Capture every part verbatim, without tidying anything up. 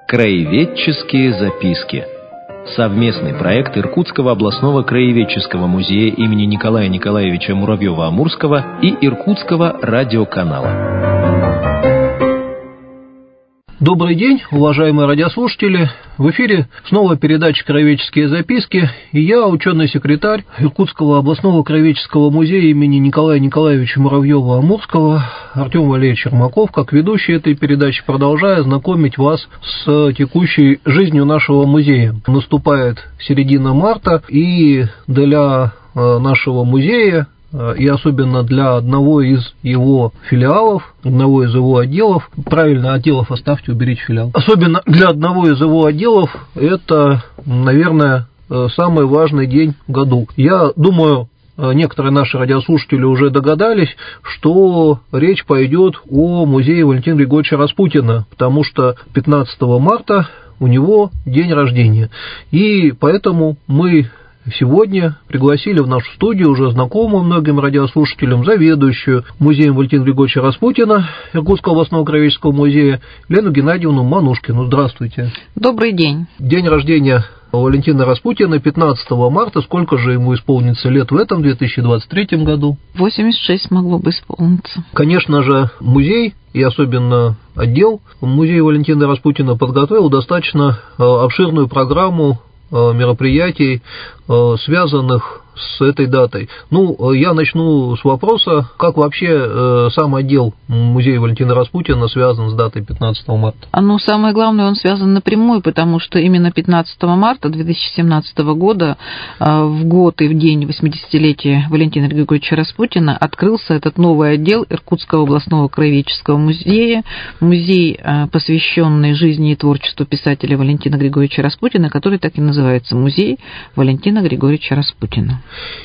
Краеведческие записки. Совместный проект Иркутского областного краеведческого музея имени Николая Николаевича Муравьева-Амурского и Иркутского радиоканала. Добрый день, уважаемые радиослушатели. В эфире снова передача «Краеведческие записки», и я, ученый-секретарь Иркутского областного краеведческого музея имени Николая Николаевича Муравьева-Амурского Артем Валерьевич Ермаков, как ведущий этой передачи, продолжаю знакомить вас с текущей жизнью нашего музея. Наступает середина марта, и для нашего музея, и особенно для одного из его филиалов, одного из его отделов, правильно, отделов оставьте, уберите филиал, особенно для одного из его отделов, это, наверное, самый важный день в году. Я думаю, некоторые наши радиослушатели уже догадались, что речь пойдет о музее Валентина Григорьевича Распутина, потому что пятнадцатого марта у него день рождения, и поэтому мы сегодня пригласили в нашу студию уже знакомую многим радиослушателям заведующую музеем Валентина Григорьевича Распутина Иркутского областного краеведческого музея Лену Геннадьевну Манушкину. Здравствуйте. Добрый день. День рождения Валентина Распутина пятнадцатого марта. Сколько же ему исполнится лет в этом две тысячи двадцать третьем году? восемьдесят шесть могло бы исполниться. Конечно же, музей и особенно отдел музея Валентина Распутина подготовил достаточно обширную программу мероприятий, связанных с этой датой. Ну, я начну с вопроса, как вообще сам отдел музея Валентина Распутина связан с датой пятнадцатого марта? Ну, самое главное, он связан напрямую, потому что именно пятнадцатого марта две тысячи семнадцатого года, в год и в день восьмидесятилетия Валентина Григорьевича Распутина, открылся этот новый отдел Иркутского областного краеведческого музея, музей, посвященный жизни и творчеству писателя Валентина Григорьевича Распутина, который так и называется «Музей Валентина Григорьевича Распутина».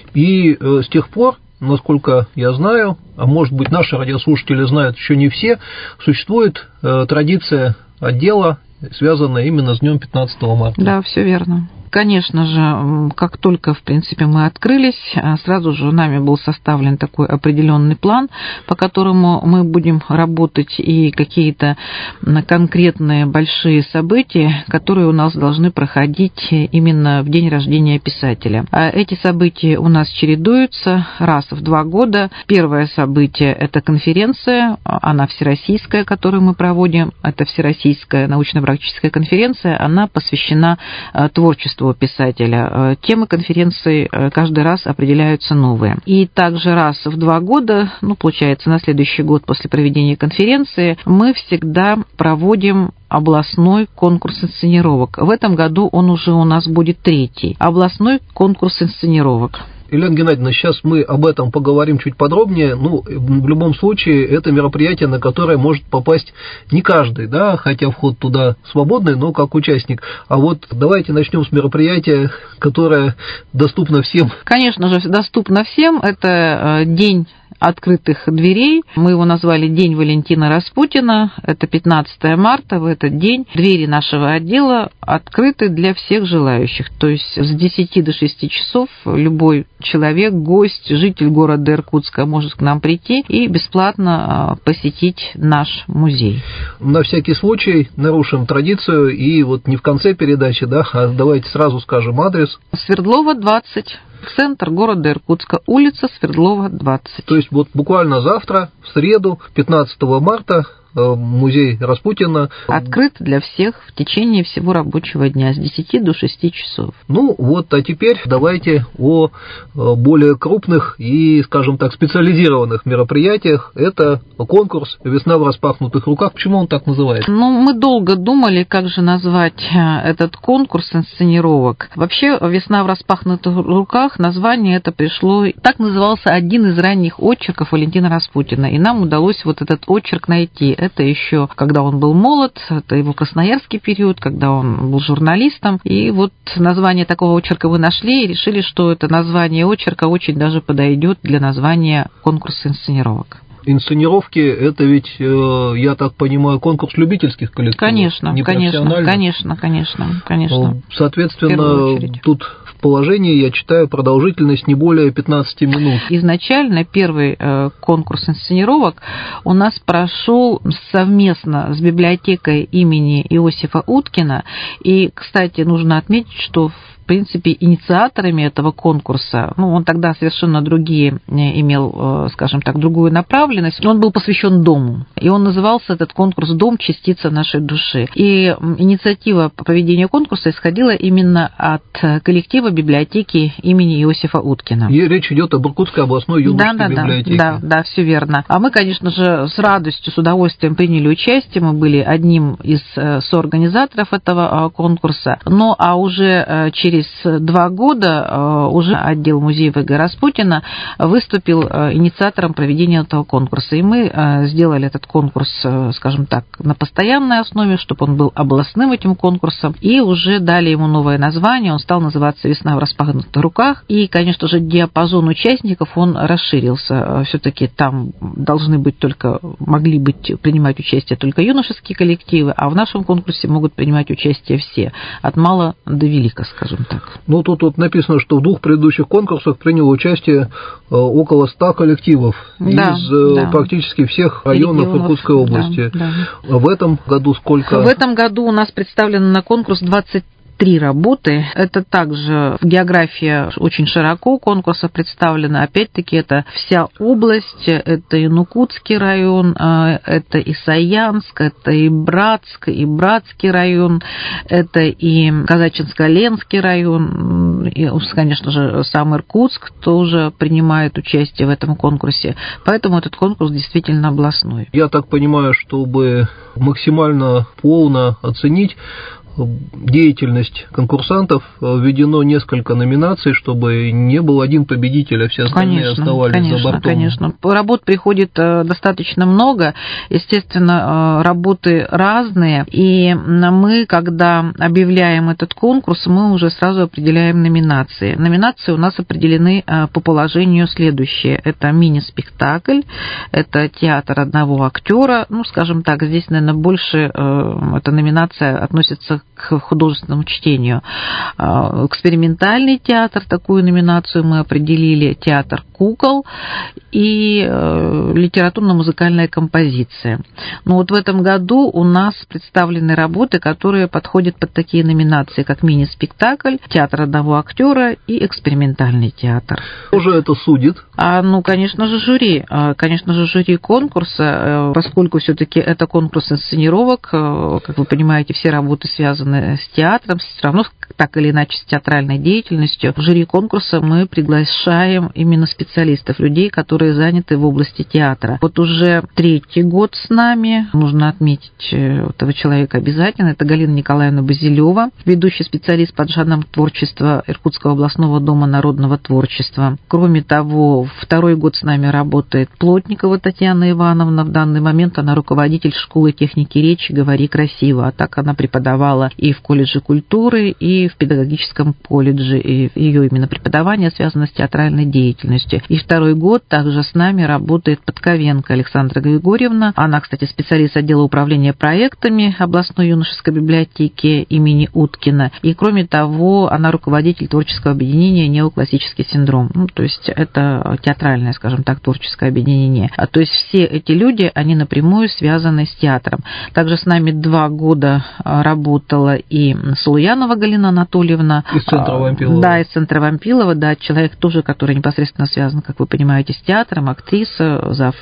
И э, с тех пор, насколько я знаю, а может быть наши радиослушатели знают еще не все, существует э, традиция отдела, связанная именно с днем пятнадцатого марта. Да, все верно. Конечно же, как только, в принципе, мы открылись, сразу же нами был составлен такой определенный план, по которому мы будем работать, и какие-то конкретные большие события, которые у нас должны проходить именно в день рождения писателя. Эти события у нас чередуются раз в два года. Первое событие – это конференция, она всероссийская, которую мы проводим. Это всероссийская научно-практическая конференция, она посвящена творчеству писателя. Темы конференции каждый раз определяются новые. И также раз в два года, ну, получается, на следующий год после проведения конференции, мы всегда проводим областной конкурс инсценировок. В этом году он уже у нас будет третий. Областной конкурс инсценировок. Елена Геннадьевна, сейчас мы об этом поговорим чуть подробнее. Ну, в любом случае, это мероприятие, на которое может попасть не каждый, да, хотя вход туда свободный, но как участник. А вот давайте начнем с мероприятия, которое доступно всем. Конечно же, доступно всем. Это день открытых дверей. Мы его назвали «День Валентина Распутина». Это пятнадцатого марта. В этот день двери нашего отдела открыты для всех желающих. То есть с десяти до шести часов любой человек, гость, житель города Иркутска может к нам прийти и бесплатно посетить наш музей. На всякий случай нарушим традицию и вот не в конце передачи, да, а давайте сразу скажем адрес. Свердлова, двадцать. Центр города Иркутска, улица Свердлова, двадцать. То есть вот буквально завтра, в среду, пятнадцатого марта, музей Распутина открыт для всех в течение всего рабочего дня с десяти до шести часов. Ну вот, а теперь давайте о более крупных и, скажем так, специализированных мероприятиях. Это конкурс «Весна в распахнутых руках». Почему он так называется? Ну, мы долго думали, как же назвать этот конкурс инсценировок. Вообще, «Весна в распахнутых руках» название это пришло, так назывался один из ранних очерков Валентина Распутина, и нам удалось вот этот очерк найти. Это еще, когда он был молод, это его красноярский период, когда он был журналистом. И вот название такого очерка мы нашли и решили, что это название очерка очень даже подойдет для названия конкурса инсценировок. Инсценировки – это ведь, я так понимаю, конкурс любительских коллективов. Конечно, конечно, конечно, конечно, конечно. Соответственно, тут положении я читаю продолжительность не более пятнадцати минут. Изначально первый конкурс инсценировок у нас прошел совместно с библиотекой имени Иосифа Уткина. И, кстати, нужно отметить, что в принципе, инициаторами этого конкурса, ну, он тогда совершенно другие имел, скажем так, другую направленность, он был посвящен дому, и он назывался, этот конкурс, «Дом. Частица нашей души». И инициатива по проведению конкурса исходила именно от коллектива библиотеки имени Иосифа Уткина. И речь идет об Иркутской областной юношеской да, да, библиотеке. Да, да, да, все верно. А мы, конечно же, с радостью, с удовольствием приняли участие, мы были одним из соорганизаторов этого конкурса, ну, а уже через Через два года уже отдел музея вэ гэ Распутина выступил инициатором проведения этого конкурса. И мы сделали этот конкурс, скажем так, на постоянной основе, чтобы он был областным этим конкурсом. И уже дали ему новое название. Он стал называться «Весна в распахнутых руках». И, конечно же, диапазон участников, он расширился. Все-таки там должны быть только, могли быть, принимать участие только юношеские коллективы, а в нашем конкурсе могут принимать участие все, от мала до велика, скажем так. Ну, тут вот написано, что в двух предыдущих конкурсах приняло участие около ста коллективов да, из да. практически всех районов регионов Иркутской области. Да, да. В этом году сколько? В этом году у нас представлено на конкурс двадцать три работы. Это также география очень широко конкурса представлена. Опять-таки, это вся область, это и Нукутский район, это и Саянск, это и Братск, и Братский район, это и Казачинско-Ленский район, и, конечно же, сам Иркутск тоже принимает участие в этом конкурсе. Поэтому этот конкурс действительно областной. Я так понимаю, чтобы максимально полно оценить деятельность конкурсантов, введено несколько номинаций, чтобы не был один победитель, а все остальные конечно, оставались конечно, за бортом. Конечно, работ приходит достаточно много, естественно, работы разные, и мы, когда объявляем этот конкурс, мы уже сразу определяем номинации. Номинации у нас определены по положению следующие. Это мини-спектакль, это театр одного актера, ну, скажем так, здесь, наверное, больше эта номинация относится к художественному чтению. Экспериментальный театр, такую номинацию мы определили, театр кукол и литературно-музыкальная композиция. Но вот в этом году у нас представлены работы, которые подходят под такие номинации, как мини-спектакль, театр одного актера и экспериментальный театр. Кто же это судит? А, ну, конечно же, жюри. Конечно же, жюри конкурса, поскольку все-таки это конкурс инсценировок, как вы понимаете, все работы связаны с театром, все равно так или иначе с театральной деятельностью. В жюри конкурса мы приглашаем именно специалистов, людей, которые заняты в области театра. Вот уже третий год с нами, нужно отметить этого человека обязательно, это Галина Николаевна Базилева, ведущий специалист по жанрам творчества Иркутского областного дома народного творчества. Кроме того, второй год с нами работает Плотникова Татьяна Ивановна. В данный момент она руководитель школы техники речи «Говори красиво», а так она преподавала и в колледже культуры, и в педагогическом колледже. И ее именно преподавание связано с театральной деятельностью. И второй год также с нами работает Подковенко Александра Григорьевна. Она, кстати, специалист отдела управления проектами областной юношеской библиотеки имени Уткина. И, кроме того, она руководитель творческого объединения «Неоклассический синдром». Ну, то есть это театральное, скажем так, творческое объединение. А, то есть все эти люди, они напрямую связаны с театром. Также с нами два года работала и Салуянова Галина Анатольевна. Из центра Вампилова. Да, из центра Вампилова, да, человек тоже, который непосредственно связан, как вы понимаете, с театром, актриса, зав.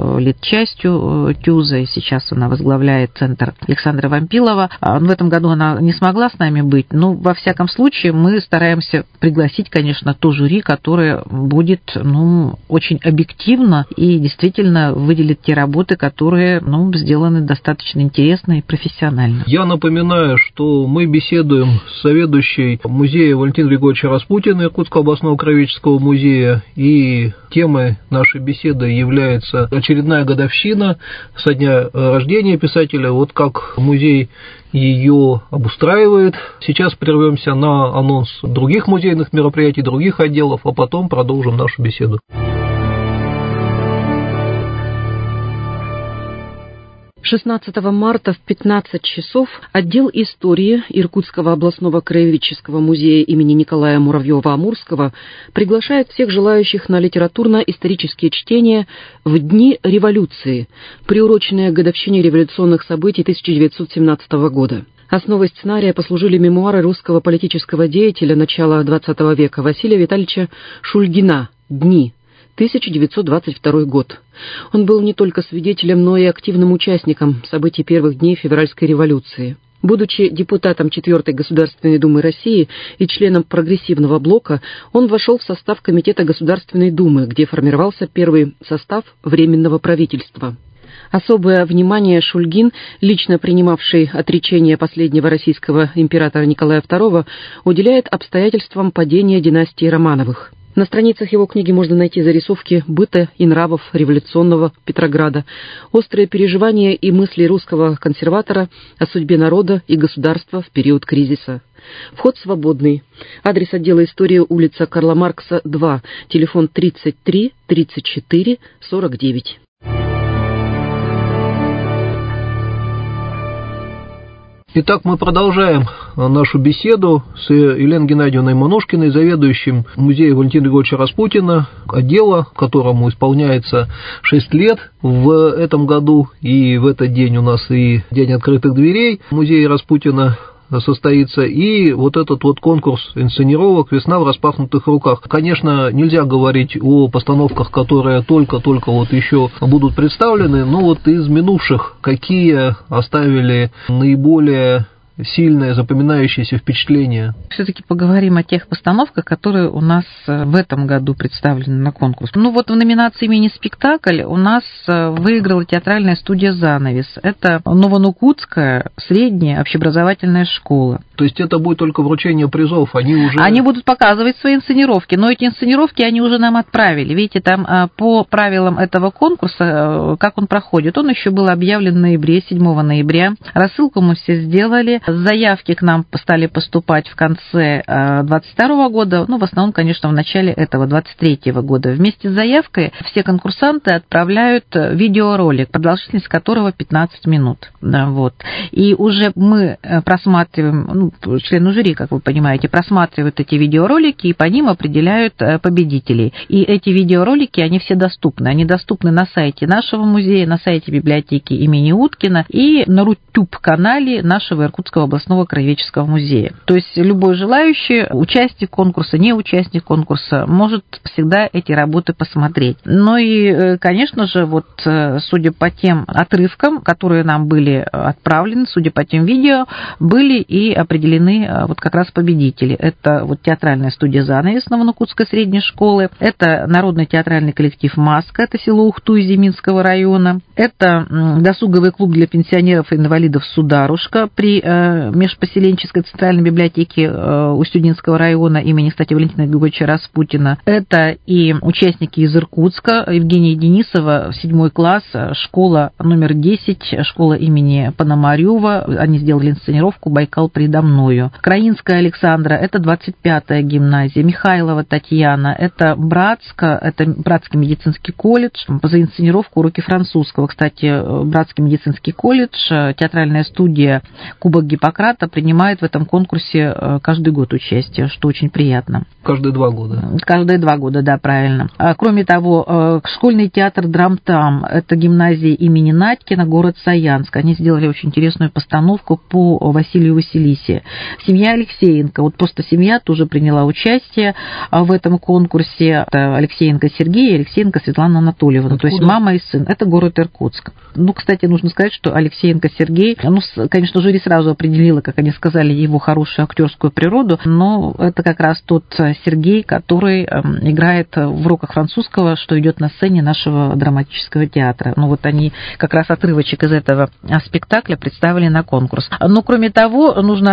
Литчастью ТЮЗа, и сейчас она возглавляет центр Александра Вампилова. В этом году она не смогла с нами быть, но во всяком случае мы стараемся пригласить, конечно, то жюри, которое будет, ну, очень объективно и действительно выделит те работы, которые, ну, сделаны достаточно интересно и профессионально. Я напоминаю, что мы беседуем с заведующей музея Валентина Григорьевича Распутина Иркутского областного краеведческого музея, и темой нашей беседы является очередная годовщина со дня рождения писателя. Вот как музей ее обустраивает. Сейчас прервемся на анонс других музейных мероприятий, других отделов, а потом продолжим нашу беседу. шестнадцатого марта в пятнадцать часов отдел истории Иркутского областного краеведческого музея имени Николая Муравьева-Амурского приглашает всех желающих на литературно-исторические чтения в Дни революции, приуроченные к годовщине революционных событий тысяча девятьсот семнадцатого года. Основой сценария послужили мемуары русского политического деятеля начала двадцатого века Василия Витальевича Шульгина «Дни», тысяча девятьсот двадцать второй год. Он был не только свидетелем, но и активным участником событий первых дней февральской революции. Будучи депутатом четвёртой Государственной Думы России и членом прогрессивного блока, он вошел в состав Комитета Государственной Думы, где формировался первый состав Временного правительства. Особое внимание Шульгин, лично принимавший отречение последнего российского императора Николая второго, уделяет обстоятельствам падения династии Романовых. На страницах его книги можно найти зарисовки быта и нравов революционного Петрограда, острые переживания и мысли русского консерватора о судьбе народа и государства в период кризиса. Вход свободный. Адрес отдела истории: улица Карла Маркса, два, телефон тридцать три тридцать четыре сорок девять. Итак, мы продолжаем нашу беседу с Еленой Геннадьевной Манушкиной, заведующим музеем Валентина Григорьевича Распутина, отдела, которому исполняется шесть лет в этом году, и в этот день у нас и День открытых дверей музея Распутина состоится, и вот этот вот конкурс инсценировок «Весна в распахнутых руках». Конечно, нельзя говорить о постановках, которые только-только вот еще будут представлены, но вот из минувших какие оставили наиболее сильное запоминающееся впечатление? Все-таки поговорим о тех постановках, которые у нас в этом году представлены на конкурс. Ну вот в номинации «Мини-спектакль» у нас выиграла театральная студия «Занавес». Это Новонукутская средняя общеобразовательная школа. То есть это будет только вручение призов, они уже... Они будут показывать свои инсценировки, но эти инсценировки они уже нам отправили. Видите, там по правилам этого конкурса, как он проходит, он еще был объявлен в ноябре, седьмого ноября. Рассылку мы все сделали. Заявки к нам стали поступать в конце двадцать второго года, ну, в основном, конечно, в начале этого двадцать третьего года. Вместе с заявкой все конкурсанты отправляют видеоролик, продолжительность которого пятнадцать минут. Да, вот. И уже мы просматриваем, ну, члены жюри, как вы понимаете, просматривают эти видеоролики и по ним определяют победителей. И эти видеоролики, они все доступны. Они доступны на сайте нашего музея, на сайте библиотеки имени Уткина и на Рутюб-канале нашего Иркутского областного краеведческого музея. То есть любой желающий, участник конкурса, не участник конкурса, может всегда эти работы посмотреть. Ну и, конечно же, вот судя по тем отрывкам, которые нам были отправлены, судя по тем видео, были и определены вот как раз победители. Это вот театральная студия «Занавес» Новонукутской средней школы, это народный театральный коллектив «Маска», это село Ухту Изиминского района, это досуговый клуб для пенсионеров и инвалидов «Сударушка» при межпоселенческой центральной библиотеке Устюдинского района имени, кстати, Валентина Григорьевича Распутина. Это и участники из Иркутска, Евгения Денисова, седьмой класс, школа номер десять, школа имени Пономарёва. Они сделали инсценировку «Байкал предо мною». Краинская Александра, это двадцать пятая гимназия. Михайлова Татьяна, это Братска, это Братский медицинский колледж. За инсценировку уроки французского. Кстати, Братский медицинский колледж, театральная студия «Кубок Гиппократа» принимает в этом конкурсе каждый год участие, что очень приятно. Каждые два года. Каждые два года, да, правильно. Кроме того, школьный театр «Драмтам», это гимназия имени Надькина, город Саянск. Они сделали очень интересную постановку по Василию Василисе. Семья Алексеенко, вот просто семья тоже приняла участие в этом конкурсе. Это Алексеенко Сергей и Алексеенко Светлана Анатольевна. Откуда? То есть мама и сын. Это город Иркутск. Ну, кстати, нужно сказать, что Алексеенко Сергей, ну, конечно, жюри сразу определила, как они сказали, его хорошую актерскую природу, но это как раз тот Сергей, который играет в уроках французского, что идет на сцене нашего драматического театра. Ну вот они как раз отрывочек из этого спектакля представили на конкурс. Но кроме того, нужно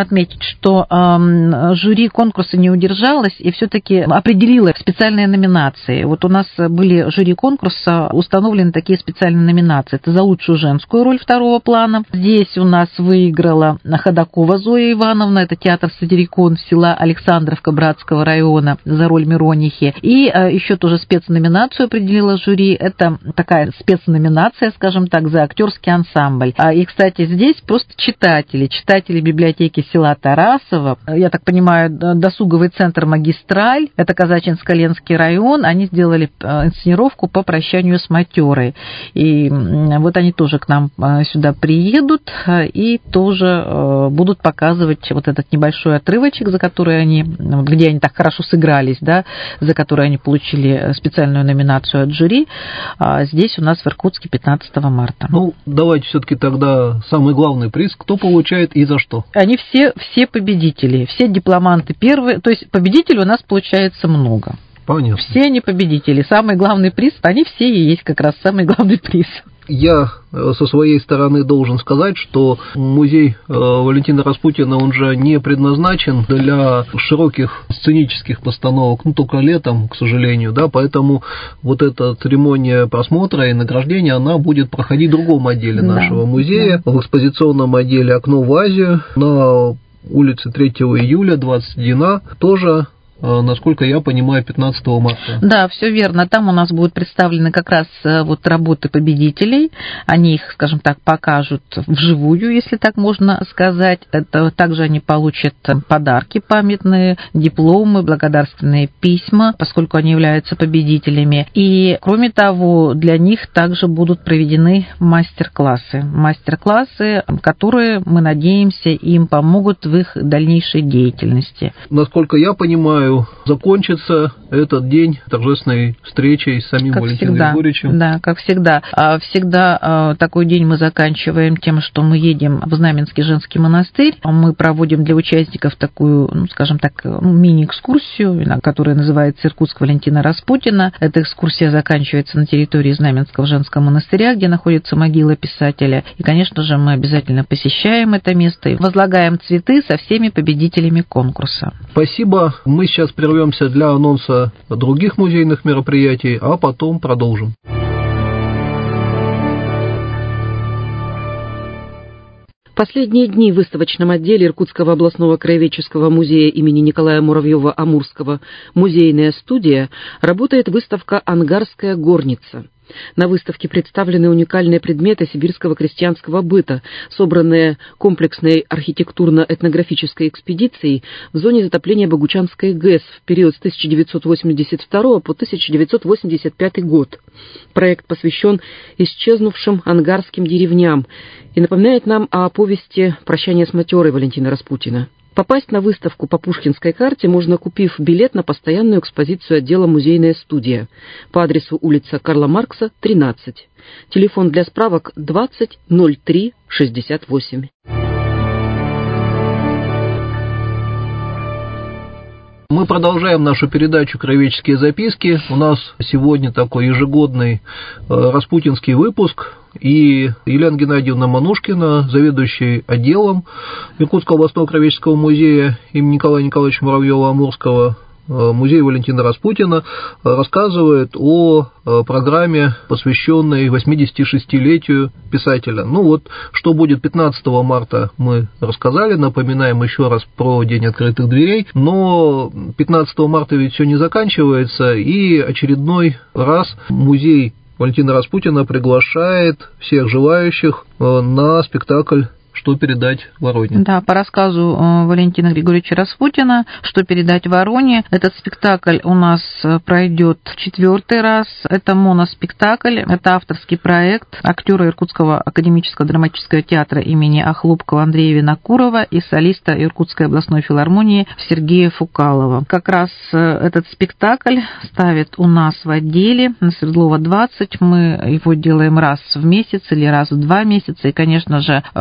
отметить, что э, жюри конкурса не удержалось и все-таки определило специальные номинации. Вот у нас были жюри конкурса, установлены такие специальные номинации. Это за лучшую женскую роль второго плана. Здесь у нас выиграла Ходакова Зоя Ивановна, это театр «Сатирикон» села Александровка Братского района за роль Миронихи. И э, еще тоже спецноминацию определила жюри. Это такая спецноминация, скажем так, за актерский ансамбль. И, кстати, здесь просто читатели, читатели библиотеки села Тарасово, я так понимаю, досуговый центр «Магистраль», это Казачинско-Ленский район, они сделали инсценировку по прощанию с матерой. И вот они тоже к нам сюда приедут и тоже будут показывать вот этот небольшой отрывочек, за который они, где они так хорошо сыгрались, да, за который они получили специальную номинацию от жюри, здесь у нас в Иркутске пятнадцатого марта. Ну, давайте все-таки тогда самый главный приз, кто получает и за что? Они все, все победители, все дипломанты первые, то есть победителей у нас получается много. Понятно. Все они победители. Самый главный приз, они все и есть как раз самый главный приз. Я со своей стороны должен сказать, что музей Валентина Распутина, он же не предназначен для широких сценических постановок, ну, только летом, к сожалению, да, поэтому вот эта церемония просмотра и награждения, она будет проходить в другом отделе да, нашего музея, да. В экспозиционном отделе «Окно в Азию» на улице третьего июля, двадцать один А, тоже, насколько я понимаю, пятнадцатого марта. Да, все верно. Там у нас будут представлены как раз вот работы победителей. Они их, скажем так, покажут вживую, если так можно сказать. Это, также они получат подарки памятные, дипломы, благодарственные письма, поскольку они являются победителями. И, кроме того, для них также будут проведены мастер-классы. Мастер-классы, которые, мы надеемся, им помогут в их дальнейшей деятельности. Насколько я понимаю, закончится этот день торжественной встречей с самим как Валентином всегда, Григорьевичем. Да, как всегда. Всегда такой день мы заканчиваем тем, что мы едем в Знаменский женский монастырь. Мы проводим для участников такую, ну, скажем так, ну, мини-экскурсию, которая называется «Иркутск Валентина Распутина». Эта экскурсия заканчивается на территории Знаменского женского монастыря, где находится могила писателя. И, конечно же, мы обязательно посещаем это место и возлагаем цветы со всеми победителями конкурса. Спасибо. Мы сейчас прервемся для анонса других музейных мероприятий, а потом продолжим. Последние дни в выставочном отделе Иркутского областного краеведческого музея имени Николая Муравьева-Амурского «Музейная студия» работает выставка «Ангарская горница». На выставке представлены уникальные предметы сибирского крестьянского быта, собранные комплексной архитектурно-этнографической экспедицией в зоне затопления Богучанской ГЭС в период с тысяча девятьсот восемьдесят второго по тысяча девятьсот восемьдесят пятый год. Проект посвящен исчезнувшим ангарским деревням и напоминает нам о повести «Прощание с матерой» Валентина Распутина. Попасть на выставку по Пушкинской карте можно, купив билет на постоянную экспозицию отдела «Музейная студия» по адресу улица Карла Маркса, тринадцать. Телефон для справок двадцать ноль три шестьдесят восемь. Мы продолжаем нашу передачу «Краеведческие записки». У нас сегодня такой ежегодный распутинский выпуск. И Елена Геннадьевна Манушкина, заведующий отделом Иркутского областного краеведческого музея имени Николая Николаевича Муравьева-Амурского, музея Валентина Распутина, рассказывает о программе, посвященной восьмидесятишестилетию писателя. Ну вот, что будет пятнадцатого марта, мы рассказали, напоминаем еще раз про День открытых дверей, но пятнадцатого марта ведь все не заканчивается, и очередной раз музей Валентина Распутина приглашает всех желающих на спектакль «Что передать Вороне». Да, по рассказу Валентина Григорьевича Распутина «Что передать Вороне». Этот спектакль у нас пройдет в четвертый раз. Это моноспектакль, это авторский проект актера Иркутского академического драматического театра имени Ахлупкова Андрея Винокурова и солиста Иркутской областной филармонии Сергея Фукалова. Как раз этот спектакль ставят у нас в отделе на Свердлова двадцать. Мы его делаем раз в месяц или раз в два месяца. И, конечно же, в марте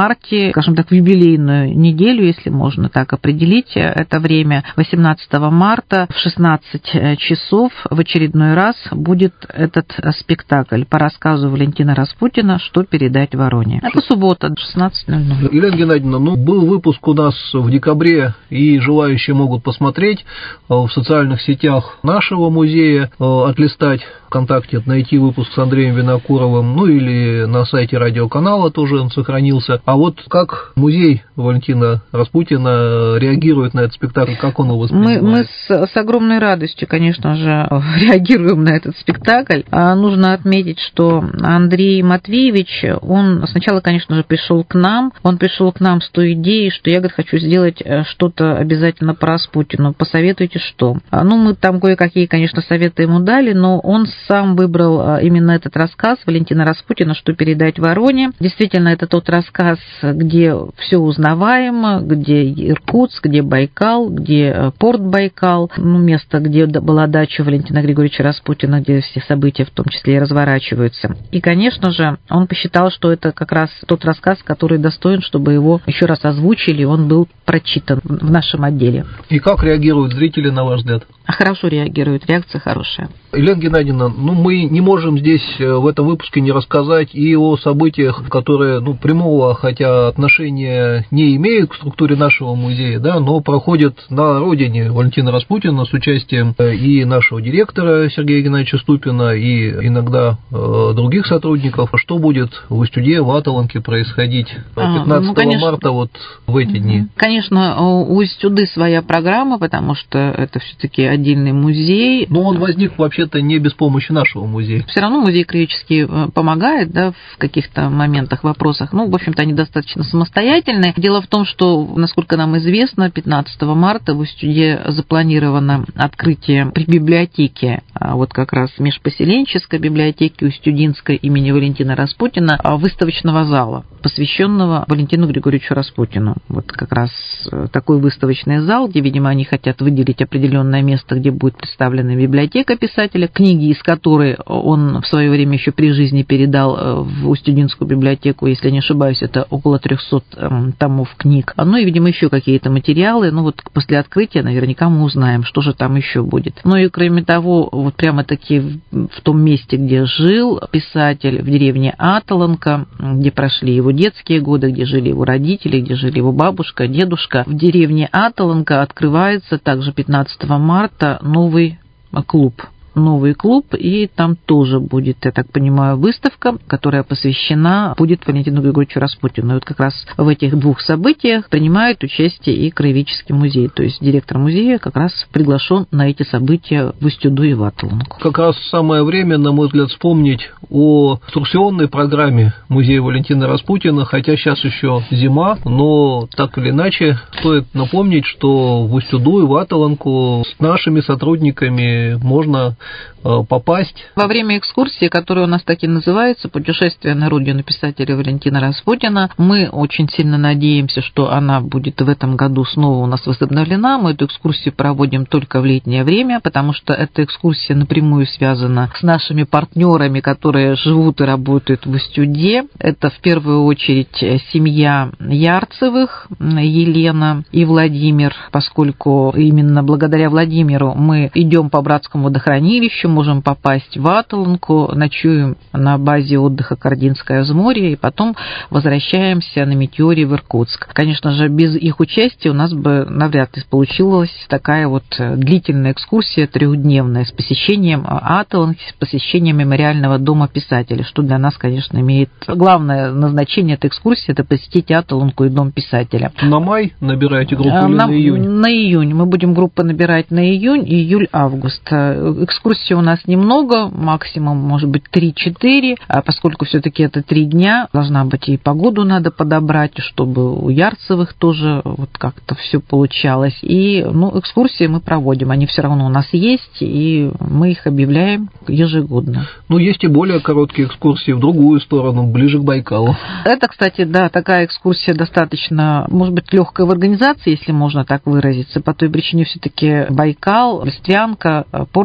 марте, скажем так, в юбилейную неделю, если можно так определить это время, восемнадцатого марта в шестнадцать часов в очередной раз будет этот спектакль по рассказу Валентина Распутина «Что передать Вороне». Это суббота, шестнадцать ноль ноль. Елена Геннадьевна, ну, был выпуск у нас в декабре, и желающие могут посмотреть в социальных сетях нашего музея, отлистать ВКонтакте, найти выпуск с Андреем Винокуровым, ну или на сайте радиоканала тоже он сохранился. А вот как музей Валентина Распутина реагирует на этот спектакль, как он его воспринимает? Мы, мы с, с огромной радостью, конечно же, реагируем на этот спектакль. А нужно отметить, что Андрей Матвеевич, он сначала, конечно же, пришел к нам, он пришел к нам с той идеей, что я, говорит, хочу сделать что-то обязательно по Распутину, посоветуйте, что. Ну, мы там кое-какие, конечно, советы ему дали, но он сам выбрал именно этот рассказ Валентина Распутина «Что передать Вороне». Действительно, это тот рассказ, где все узнаваемо, где Иркутск, где Байкал, где порт Байкал, ну, место, где была дача Валентина Григорьевича Распутина, где все события в том числе и разворачиваются. И, конечно же, он посчитал, что это как раз тот рассказ, который достоин, чтобы его еще раз озвучили, и он был прочитан в нашем отделе. И как реагируют зрители, на ваш взгляд? Хорошо реагируют, реакция хорошая. Елена Геннадьевна, ну, мы не можем здесь в этом выпуске не рассказать и о событиях, которые, ну, прямого, хотя отношения не имеют к структуре нашего музея, да, но проходят на родине Валентина Распутина с участием и нашего директора Сергея Геннадьевича Ступина, и иногда э, других сотрудников. А что будет в Устюде, в Аталанке происходить пятнадцатого а, ну, марта вот в эти дни? Конечно, у Устюды своя программа, потому что это все-таки отдельный музей. Но он возник вообще-то не без помощи нашего музея. Все равно музей краеведческий помогает, да, в каких-то моментах, вопросах. Ну, в общем-то, они достаточно самостоятельные. Дело в том, что, насколько нам известно, пятнадцатого марта в Устюде запланировано открытие при библиотеке, вот как раз межпоселенческой библиотеки Устюдинской имени Валентина Распутина, выставочного зала, посвященного Валентину Григорьевичу Распутину. Вот как раз такой выставочный зал, где, видимо, они хотят выделить определенное место, где будет представлена библиотека писателя, книги из которой он в свое время еще при жизни передал в Устюдинскую библиотеку, если не ошибаюсь, это около трехсот томов книг. Ну и, видимо, еще какие-то материалы. Ну вот после открытия наверняка мы узнаем, что же там еще будет. Ну и кроме того, вот прямо-таки в том месте, где жил писатель, в деревне Аталанка, где прошли его детские годы, где жили его родители, где жили его бабушка, дедушка, в деревне Аталанка открывается также пятнадцатого марта новый клуб. Новый клуб, и там тоже будет, я так понимаю, выставка, которая посвящена будет Валентину Григорьевичу Распутину. И вот как раз в этих двух событиях принимает участие и краеведческий музей. То есть директор музея как раз приглашен на эти события в Устюду и в Аталанку. Как раз самое время, на мой взгляд, вспомнить о экскурсионной программе музея Валентина Распутина, хотя сейчас еще зима, но так или иначе стоит напомнить, что в Устюду и в Аталанку с нашими сотрудниками можно попасть. Во время экскурсии, которая у нас так и называется «Путешествие на родину писателя Валентина Распутина», мы очень сильно надеемся, что она будет в этом году снова у нас возобновлена. Мы эту экскурсию проводим только в летнее время, потому что эта экскурсия напрямую связана с нашими партнерами, которые живут и работают в Устюде. Это в первую очередь семья Ярцевых, Елена и Владимир, поскольку именно благодаря Владимиру мы идем по Братскому водохранилищу, можем попасть в Аталанку, ночуем на базе отдыха Кардинское взморье и потом возвращаемся на метеоре в Иркутск. Конечно же, без их участия у нас бы навряд ли получилась такая вот длительная экскурсия трехдневная с посещением Аталанки, с посещением мемориального дома писателя, что для нас, конечно, имеет главное назначение этой экскурсии – это посетить Аталанку и дом писателя. На май набираете группу или на, на июнь? На июнь. Мы будем группы набирать на июнь, июль-август. Экскурсий у нас немного, максимум, может быть, три-четыре, а поскольку все-таки это три дня, должна быть и погоду надо подобрать, чтобы у Ярцевых тоже вот как-то все получалось. И, ну, экскурсии мы проводим, они все равно у нас есть, и мы их объявляем ежегодно. Ну, есть и более короткие экскурсии в другую сторону, ближе к Байкалу. Это, кстати, да, такая экскурсия достаточно, может быть, легкая в организации, если можно так выразиться, по той причине все-таки Байкал, Листвянка, порт Байкал,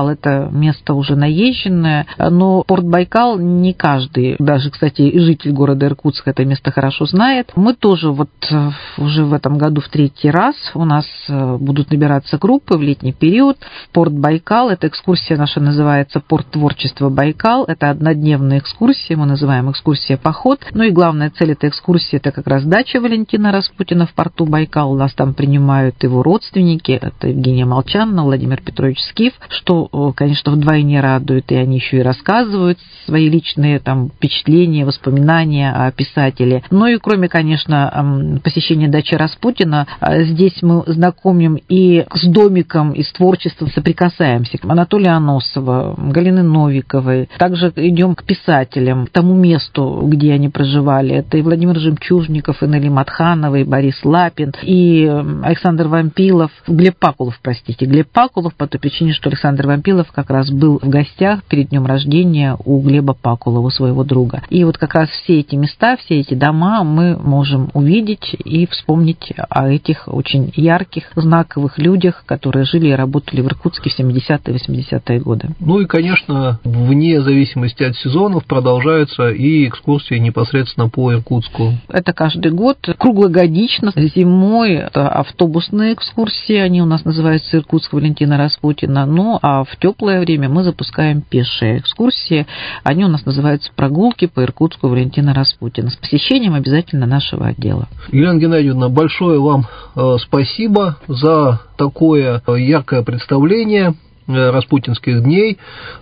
Байкал – это место уже наезженное, но порт Байкал не каждый, даже, кстати, житель города Иркутска это место хорошо знает. Мы тоже вот уже в этом году в третий раз у нас будут набираться группы в летний период в порт Байкал. Эта экскурсия наша называется «Порт творчества Байкал». Это однодневная экскурсия, мы называем экскурсия-поход. Ну и главная цель этой экскурсии – это как раз дача Валентина Распутина в порту Байкал. У нас там принимают его родственники. Это Евгения Молчанова, Владимир Петрович Скиф, что, конечно, вдвойне радует. И они еще и рассказывают свои личные там впечатления, воспоминания о писателе. Ну и кроме, конечно, посещения дачи Распутина, здесь мы знакомим и с домиком, и с творчеством соприкасаемся. Анатолия Аносова, Галины Новиковой. Также идем к писателям, к тому месту, где они проживали. Это и Владимир Жемчужников, и Нелли Матханова, и Борис Лапин, и Александр Вампилов, Глеб Пакулов, простите, Глеб Пакулов по той причине, что Александр Вампилов как раз был в гостях перед днем рождения у Глеба Пакулова, своего друга. И вот как раз все эти места, все эти дома мы можем увидеть и вспомнить о этих очень ярких, знаковых людях, которые жили и работали в Иркутске в семидесятые и восьмидесятые годы. Ну и, конечно, вне зависимости от сезонов продолжаются и экскурсии непосредственно по Иркутску. Это каждый год, круглогодично. Зимой это автобусные экскурсии, они у нас называются «Иркутск Валентина Распутина». Ну, а в теплое время мы запускаем пешие экскурсии. Они у нас называются «Прогулки по Иркутску Валентина Распутина» с посещением обязательно нашего отдела. Елена Геннадьевна, большое вам спасибо за такое яркое представление Распутинских дней,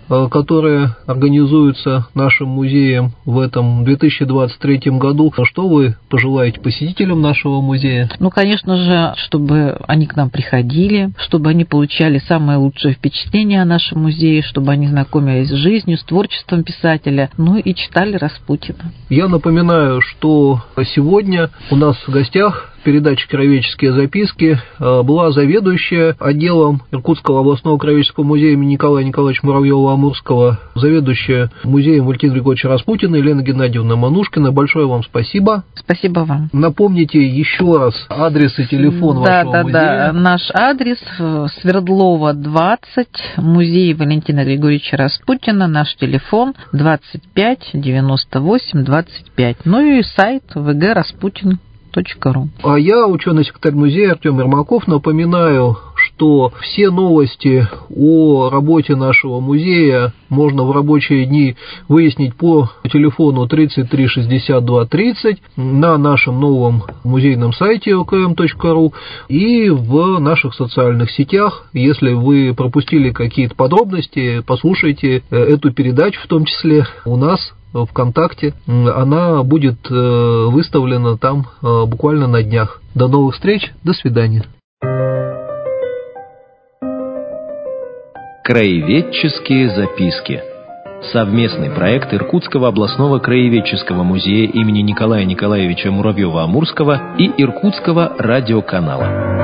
которые организуются нашим музеем в этом две тысячи двадцать третьем году. Что вы пожелаете посетителям нашего музея? Ну, конечно же, чтобы они к нам приходили, чтобы они получали самое лучшее впечатление о нашем музее, чтобы они знакомились с жизнью, с творчеством писателя, ну и читали Распутина. Я напоминаю, что сегодня у нас в гостях передачи «Краеведческие записки» была заведующая отделом Иркутского областного краеведческого музея имени Николая Николаевича Муравьева-Амурского, заведующая музеем Валентина Григорьевича Распутина Елена Геннадьевна Манушкина. Большое вам спасибо. Спасибо вам. Напомните еще раз адрес и телефон да, вашего да, музея. Да, да, наш адрес Свердлова, двадцать, музей Валентина Григорьевича Распутина, наш телефон двадцать пять девяносто восемь двадцать пять. Ну и сайт вэ гэ распутин точка ру. А я, ученый секретарь музея Артем Ермаков, напоминаю, что все новости о работе нашего музея можно в рабочие дни выяснить по телефону тридцать три шестьдесят два тридцать на нашем новом музейном сайте о ка эм точка ру и в наших социальных сетях. Если вы пропустили какие-то подробности, послушайте эту передачу в том числе у нас ВКонтакте. Она будет выставлена там буквально на днях. До новых встреч, до свидания. Краеведческие записки. Совместный проект Иркутского областного краеведческого музея имени Николая Николаевича Муравьева-Амурского и Иркутского радиоканала.